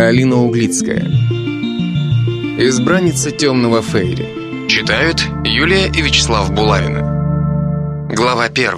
Алина Углицкая. Избранница темного фейри. Читают Юлия и Вячеслав Булавины. Глава 1.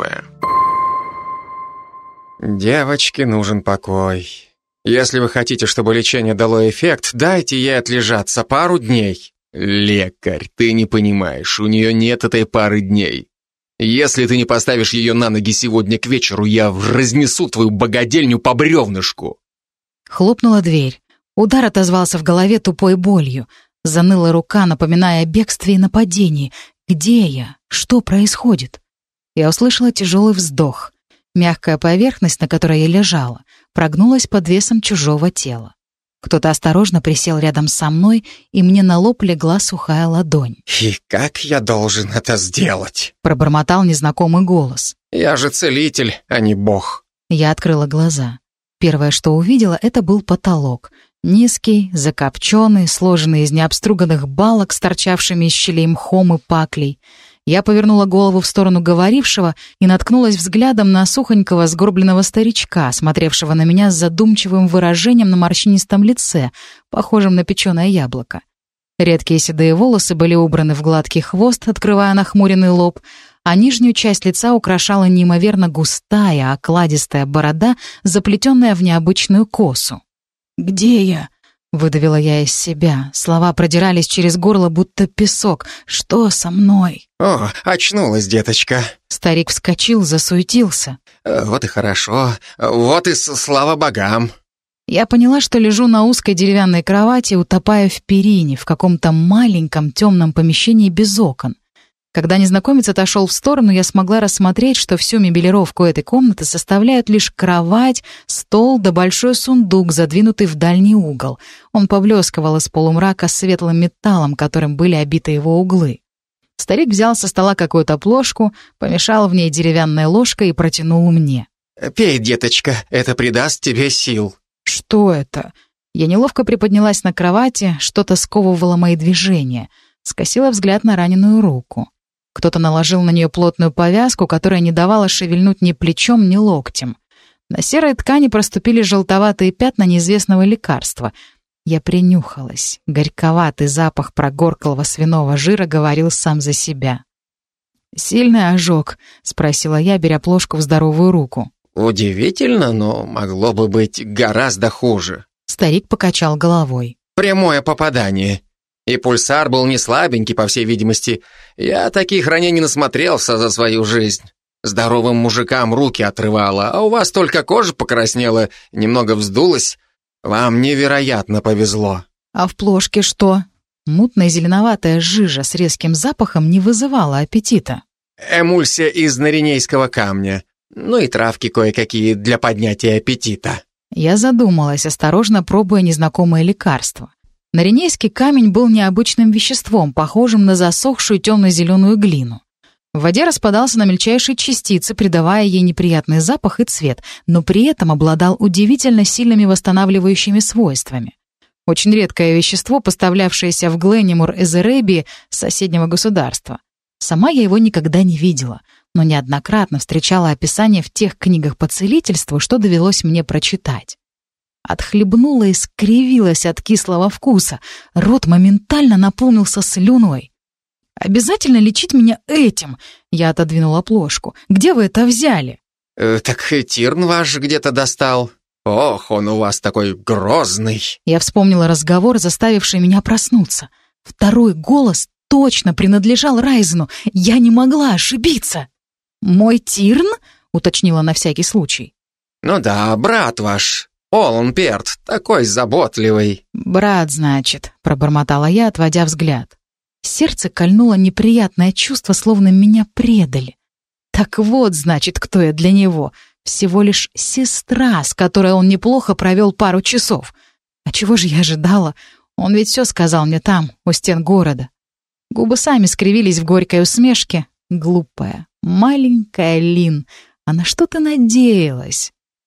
Девочке нужен покой. Если вы хотите, чтобы лечение дало эффект, дайте ей отлежаться пару дней. Лекарь, ты не понимаешь, у нее нет этой пары дней. Если ты не поставишь ее на ноги сегодня к вечеру, я разнесу твою богадельню по бревнышку. Хлопнула дверь. Удар отозвался в голове тупой болью. Заныла рука, напоминая о бегстве и нападении. Где я? Что происходит? Я услышала тяжелый вздох. Мягкая поверхность, на которой я лежала, прогнулась под весом чужого тела. Кто-то осторожно присел рядом со мной, и мне на лоб легла сухая ладонь. «И как я должен это сделать?» — пробормотал незнакомый голос. «Я же целитель, а не бог». Я открыла глаза. Первое, что увидела, это был потолок. Низкий, закопченный, сложенный из необструганных балок с торчавшими из щелей мхом и паклей. Я повернула голову в сторону говорившего и наткнулась взглядом на сухонького сгорбленного старичка, смотревшего на меня с задумчивым выражением на морщинистом лице, похожим на печеное яблоко. Редкие седые волосы были убраны в гладкий хвост, открывая нахмуренный лоб, а нижнюю часть лица украшала неимоверно густая, окладистая борода, заплетенная в необычную косу. «Где я?» — выдавила я из себя. Слова продирались через горло, будто песок. «Что со мной?» «О, очнулась, деточка». Старик вскочил, засуетился. «Вот и хорошо. Вот и слава богам». Я поняла, что лежу на узкой деревянной кровати, утопая в перине, в каком-то маленьком темном помещении без окон. Когда незнакомец отошел в сторону, я смогла рассмотреть, что всю мебелировку этой комнаты составляют лишь кровать, стол да большой сундук, задвинутый в дальний угол. Он поблескивал из полумрака светлым металлом, которым были обиты его углы. Старик взял со стола какую-то плошку, помешал в ней деревянной ложкой и протянул мне. «Пей, деточка, это придаст тебе сил». «Что это?» Я неловко приподнялась на кровати, что-то сковывало мои движения. Скосила взгляд на раненую руку. Кто-то наложил на нее плотную повязку, которая не давала шевельнуть ни плечом, ни локтем. На серой ткани проступили желтоватые пятна неизвестного лекарства. Я принюхалась. Горьковатый запах прогорклого свиного жира говорил сам за себя. «Сильный ожог?» — спросила я, беря плошку в здоровую руку. «Удивительно, но могло бы быть гораздо хуже». Старик покачал головой. «Прямое попадание. И пульсар был не слабенький, по всей видимости. Я таких ранений насмотрелся за свою жизнь. Здоровым мужикам руки отрывало, а у вас только кожа покраснела, немного вздулась. Вам невероятно повезло». «А в плошке что?» Мутная зеленоватая жижа с резким запахом не вызывала аппетита. «Эмульсия из наринейского камня. Ну и травки кое-какие для поднятия аппетита». Я задумалась, осторожно пробуя незнакомое лекарство. Наринейский камень был необычным веществом, похожим на засохшую темно-зеленую глину. В воде распадался на мельчайшие частицы, придавая ей неприятный запах и цвет, но при этом обладал удивительно сильными восстанавливающими свойствами. Очень редкое вещество, поставлявшееся в Гленнимур из Эребии, соседнего государства. Сама я его никогда не видела, но неоднократно встречала описание в тех книгах по целительству, что довелось мне прочитать. Отхлебнула и скривилась от кислого вкуса. Рот моментально наполнился слюной. «Обязательно лечить меня этим?» Я отодвинула плошку. «Где вы это взяли?» «Так Тирн ваш где-то достал. Ох, он у вас такой грозный». Я вспомнила разговор, заставивший меня проснуться. Второй голос точно принадлежал Райзену. Я не могла ошибиться. «Мой Тирн?» — уточнила на всякий случай. «Ну да, брат ваш. Олан Перт, такой заботливый». «Брат, значит», — пробормотала я, отводя взгляд. Сердце кольнуло неприятное чувство, словно меня предали. Так вот, значит, кто я для него. Всего лишь сестра, с которой он неплохо провел пару часов. А чего же я ожидала? Он ведь все сказал мне там, у стен города. Губы сами скривились в горькой усмешке. Глупая, маленькая Лин. А на что ты надеялась?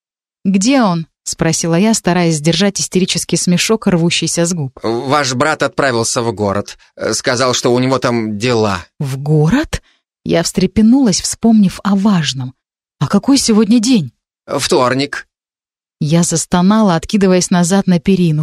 «Где он?» — спросила я, стараясь сдержать истерический смешок, рвущийся с губ. «Ваш брат отправился в город. Сказал, что у него там дела». «В город?» Я встрепенулась, вспомнив о важном. «А какой сегодня день?» «Вторник». Я застонала, откидываясь назад на перину.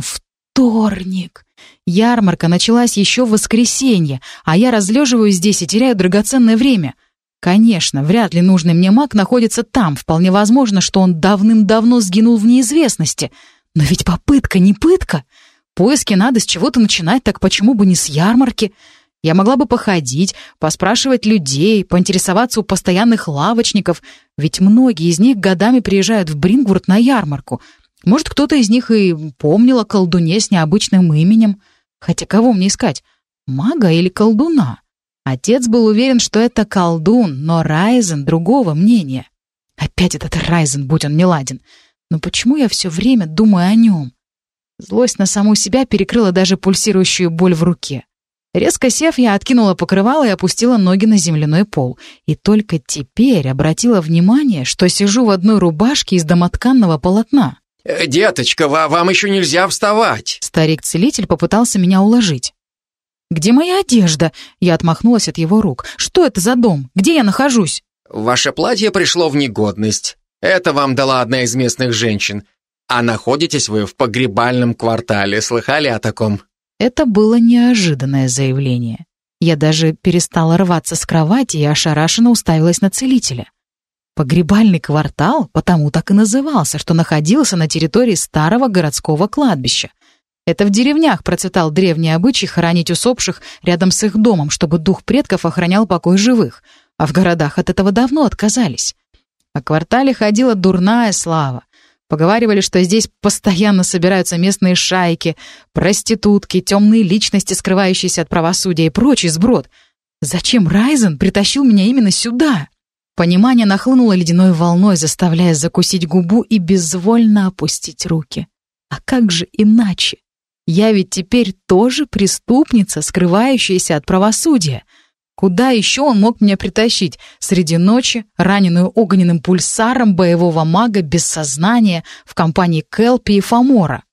Вторник! Ярмарка началась еще в воскресенье, а я разлеживаюсь здесь и теряю драгоценное время. Конечно, вряд ли нужный мне маг находится там. Вполне возможно, что он давным-давно сгинул в неизвестности. Но ведь попытка не пытка. Поиски надо с чего-то начинать, так почему бы не с ярмарки? Я могла бы походить, поспрашивать людей, поинтересоваться у постоянных лавочников, ведь многие из них годами приезжают в Брингвурд на ярмарку. Может, кто-то из них и помнил о колдуне с необычным именем. Хотя кого мне искать? Мага или колдуна? Отец был уверен, что это колдун, но Райзен другого мнения. Опять этот Райзен, будь он неладен. Но почему я все время думаю о нем? Злость на саму себя перекрыла даже пульсирующую боль в руке. Резко сев, я откинула покрывало и опустила ноги на земляной пол. И только теперь обратила внимание, что сижу в одной рубашке из домотканного полотна. «Деточка, вам еще нельзя вставать!» Старик-целитель попытался меня уложить. «Где моя одежда?» Я отмахнулась от его рук. «Что это за дом? Где я нахожусь?» «Ваше платье пришло в негодность. Это вам дала одна из местных женщин. А находитесь вы в погребальном квартале. Слыхали о таком?» Это было неожиданное заявление. Я даже перестала рваться с кровати и ошарашенно уставилась на целителя. Погребальный квартал потому так и назывался, что находился на территории старого городского кладбища. Это в деревнях процветал древний обычай хоронить усопших рядом с их домом, чтобы дух предков охранял покой живых, а в городах от этого давно отказались. О квартале ходила дурная слава. Поговаривали, что здесь постоянно собираются местные шайки, проститутки, темные личности, скрывающиеся от правосудия и прочий сброд. Зачем Райзен притащил меня именно сюда? Понимание нахлынуло ледяной волной, заставляя закусить губу и безвольно опустить руки. А как же иначе? Я ведь теперь тоже преступница, скрывающаяся от правосудия. Куда еще он мог меня притащить? Среди ночи, раненую огненным пульсаром боевого мага без сознания в компании Келпи и Фомора.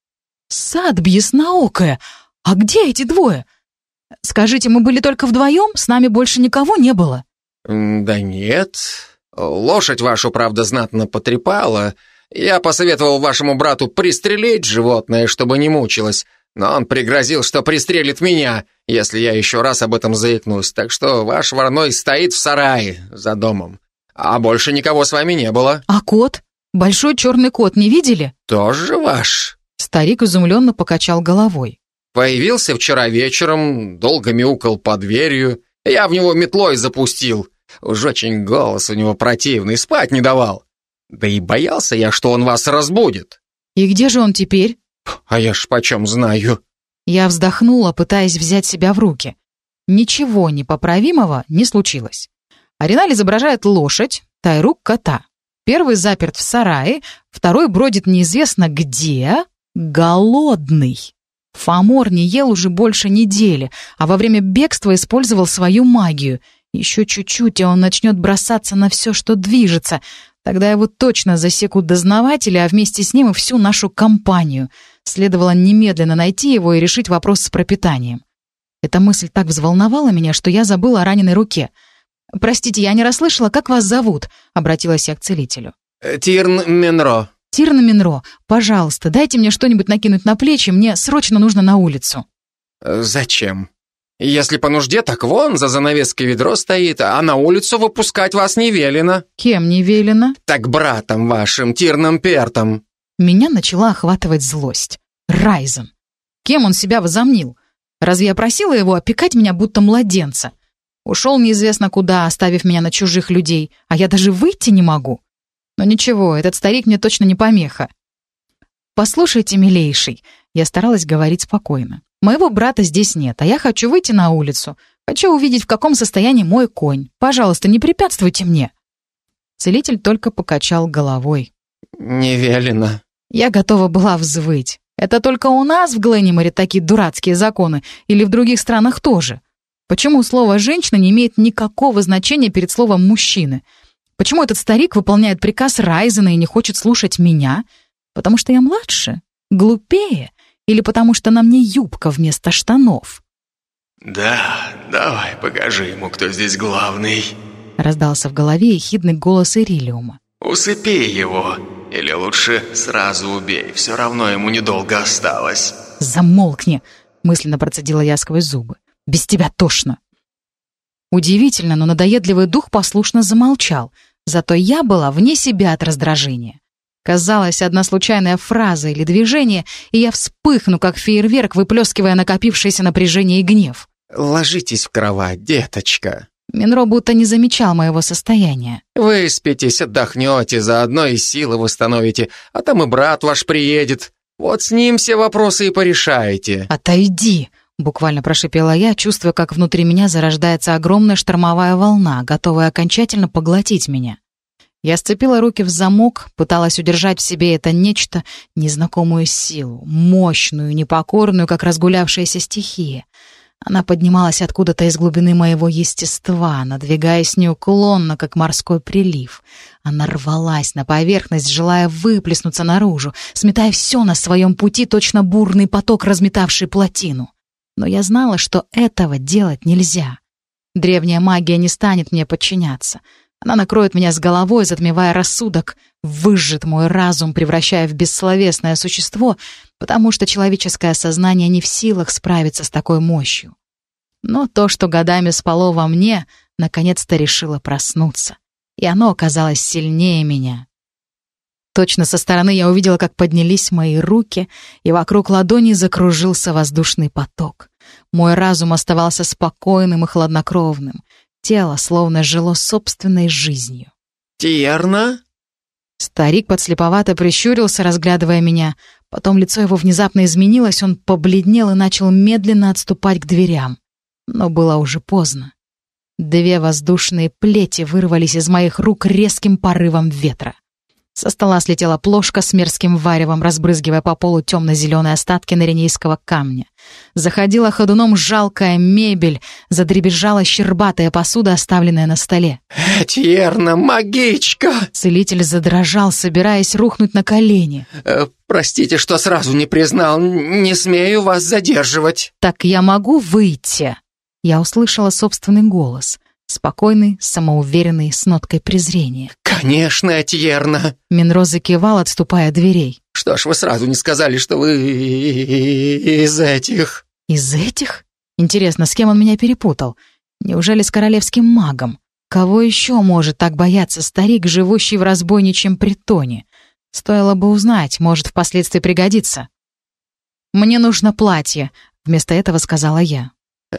Садб ясноокая! А где эти двое? Скажите, мы были только вдвоем? С нами больше никого не было? «Да нет. Лошадь вашу, правда, знатно потрепала. Я посоветовал вашему брату пристрелить животное, чтобы не мучилось, но он пригрозил, что пристрелит меня, если я еще раз об этом заикнусь, так что ваш вороной стоит в сарае за домом. А больше никого с вами не было». А кот? Большой черный кот не видели? «Тоже ваш?» Старик изумленно покачал головой. «Появился вчера вечером, долго мяукал под дверью. Я в него метлой запустил. Уж очень голос у него противный, спать не давал. Да и боялся я, что он вас разбудит». И где же он теперь? «А я ж почем знаю?» Я вздохнула, пытаясь взять себя в руки. Ничего непоправимого не случилось. Ариналь изображает лошадь, Тайрук — кота. Первый заперт в сарае, второй бродит неизвестно где, голодный. Фомор не ел уже больше недели, а во время бегства использовал свою магию. Еще чуть-чуть, и он начнет бросаться на все, что движется. Тогда его точно засекут дознаватели, а вместе с ним и всю нашу компанию. Следовало немедленно найти его и решить вопрос с пропитанием. Эта мысль так взволновала меня, что я забыла о раненой руке. «Простите, я не расслышала, как вас зовут?» — обратилась я к целителю. «Тирн Менро». «Тирн Менро, пожалуйста, дайте мне что-нибудь накинуть на плечи, мне срочно нужно на улицу». «Зачем? Если по нужде, так вон за занавеской ведро стоит, а на улицу выпускать вас не велено». «Кем не велено?» «Так братом вашим, Тирном Пертом». Меня начала охватывать злость. Райзен. Кем он себя возомнил? Разве я просила его опекать меня, будто младенца? Ушел неизвестно куда, оставив меня на чужих людей, а я даже выйти не могу. Но ничего, этот старик мне точно не помеха. «Послушайте, милейший», — я старалась говорить спокойно. «Моего брата здесь нет, а я хочу выйти на улицу. Хочу увидеть, в каком состоянии мой конь. Пожалуйста, не препятствуйте мне». Целитель только покачал головой. «Не велено». Я готова была взвыть. Это только у нас в Гленниморе такие дурацкие законы, или в других странах тоже? Почему слово «женщина» не имеет никакого значения перед словом «мужчины»? Почему этот старик выполняет приказ Райзена и не хочет слушать меня? Потому что я младше? Глупее? Или потому что на мне юбка вместо штанов? «Да, давай покажи ему, кто здесь главный». Раздался в голове ехидный голос Ирилиума. «Усыпи его. Или лучше сразу убей, все равно ему недолго осталось». «Замолкни!» — мысленно процедила я сквозь зубы. «Без тебя тошно!» Удивительно, но надоедливый дух послушно замолчал. Зато я была вне себя от раздражения. Казалось, одна случайная фраза или движение, и я вспыхну, как фейерверк, выплескивая накопившееся напряжение и гнев. «Ложитесь в кровать, деточка». Минро будто не замечал моего состояния. «Выспитесь, отдохнете, заодно и силы восстановите, а там и брат ваш приедет. Вот с ним все вопросы и порешаете». «Отойди!» — буквально прошипела я, чувствуя, как внутри меня зарождается огромная штормовая волна, готовая окончательно поглотить меня. Я сцепила руки в замок, пыталась удержать в себе это нечто, незнакомую силу, мощную, непокорную, как разгулявшаяся стихия. Она поднималась откуда-то из глубины моего естества, надвигаясь неуклонно, как морской прилив. Она рвалась на поверхность, желая выплеснуться наружу, сметая все на своем пути, точно бурный поток, разметавший плотину. Но я знала, что этого делать нельзя. Древняя магия не станет мне подчиняться. Она накроет меня с головой, затмевая рассудок, выжжет мой разум, превращая в бессловесное существо, потому что человеческое сознание не в силах справиться с такой мощью. Но то, что годами спало во мне, наконец-то решило проснуться, и оно оказалось сильнее меня. Точно со стороны я увидела, как поднялись мои руки, и вокруг ладони закружился воздушный поток. Мой разум оставался спокойным и хладнокровным. Тело словно жило собственной жизнью. «Тьерна?» Старик подслеповато прищурился, разглядывая меня. Потом лицо его внезапно изменилось, он побледнел и начал медленно отступать к дверям. Но было уже поздно. Две воздушные плети вырвались из моих рук резким порывом ветра. Со стола слетела плошка с мерзким варевом, разбрызгивая по полу темно-зеленые остатки наренейского камня. Заходила ходуном жалкая мебель, задребезжала щербатая посуда, оставленная на столе. «Тьерна, магичка!» Целитель задрожал, собираясь рухнуть на колени. «Простите, что сразу не признал, не смею вас задерживать». «Так я могу выйти?» Я услышала собственный голос. Спокойный, самоуверенный, с ноткой презрения. «Конечно, Тьерна!» Минро закивал, отступая от дверей. «Что ж вы сразу не сказали, что вы из этих?» «Из этих? Интересно, с кем он меня перепутал? Неужели с королевским магом? Кого еще может так бояться старик, живущий в разбойничьем притоне? Стоило бы узнать, может, впоследствии пригодится». «Мне нужно платье», — вместо этого сказала я.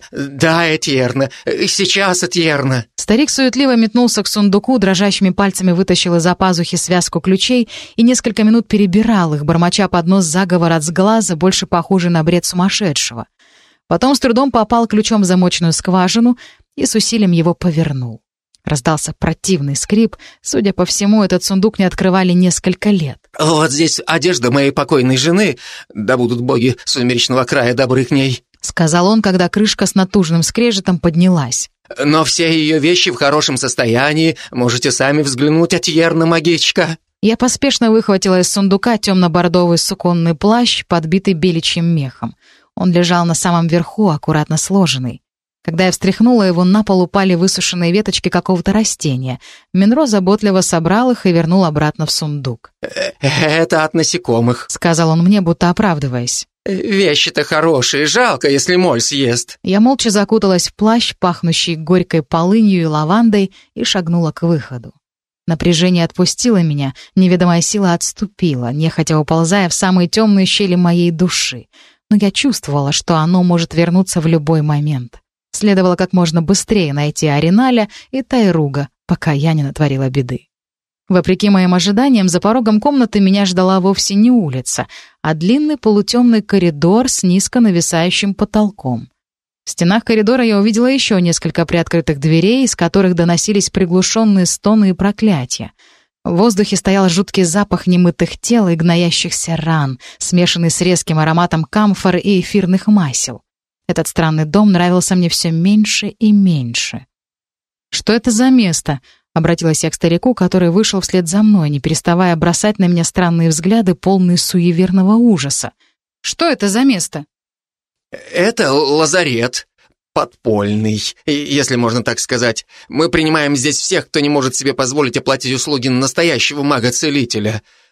«Да, Тьерна, сейчас, Тьерна». Старик суетливо метнулся к сундуку, дрожащими пальцами вытащил из-за пазухи связку ключей и несколько минут перебирал их, бормоча под нос заговор от сглаза, больше похожий на бред сумасшедшего. Потом с трудом попал ключом в замочную скважину и с усилием его повернул. Раздался противный скрип. Судя по всему, этот сундук не открывали несколько лет. «Вот здесь одежда моей покойной жены, да будут боги сумеречного края добры к ней», — сказал он, когда крышка с натужным скрежетом поднялась. «Но все ее вещи в хорошем состоянии. Можете сами взглянуть, Тьерна, магичка». Я поспешно выхватила из сундука темно-бордовый суконный плащ, подбитый беличьим мехом. Он лежал на самом верху, аккуратно сложенный. Когда я встряхнула его, на пол упали высушенные веточки какого-то растения. Минро заботливо собрал их и вернул обратно в сундук. «Это от насекомых», — сказал он мне, будто оправдываясь. «Вещи-то хорошие, жалко, если моль съест». Я молча закуталась в плащ, пахнущий горькой полынью и лавандой, и шагнула к выходу. Напряжение отпустило меня, неведомая сила отступила, нехотя уползая в самые темные щели моей души. Но я чувствовала, что оно может вернуться в любой момент. Следовало как можно быстрее найти Ариналя и Тайруга, пока я не натворила беды. Вопреки моим ожиданиям, за порогом комнаты меня ждала вовсе не улица, а длинный полутемный коридор с низко нависающим потолком. В стенах коридора я увидела еще несколько приоткрытых дверей, из которых доносились приглушенные стоны и проклятия. В воздухе стоял жуткий запах немытых тел и гноящихся ран, смешанный с резким ароматом камфор и эфирных масел. Этот странный дом нравился мне все меньше и меньше. «Что это за место?» — обратилась я к старику, который вышел вслед за мной, не переставая бросать на меня странные взгляды, полные суеверного ужаса. «Что это за место?» «Это лазарет. Подпольный, если можно так сказать. Мы принимаем здесь всех, кто не может себе позволить оплатить услуги настоящего мага-целителя.